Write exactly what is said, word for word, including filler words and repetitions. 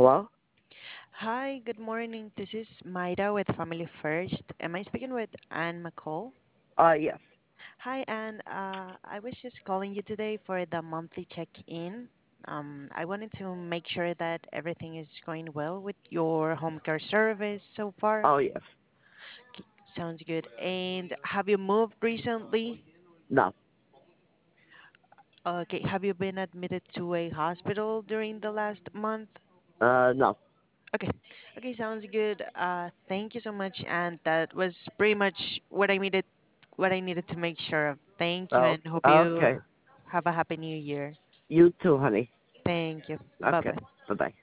Hello? Hi, good morning. This is Mayra with Family First. Am I speaking with Anne McCall? Uh, yes. Hi, Anne. Uh, I was just calling you today for the monthly check-in. Um, I wanted to make sure that everything is going well with your home care service so far. Oh, yes. K- Sounds good. And have you moved recently? No. Okay, have you been admitted to a hospital during the last month? Uh, no. Okay. Okay, sounds good. Uh, thank you so much, and that was pretty much what I needed, what I needed to make sure of. Thank you, Oh, and hope you okay. have a happy new year. You too, honey. Thank you. Bye Okay. bye. Bye-bye.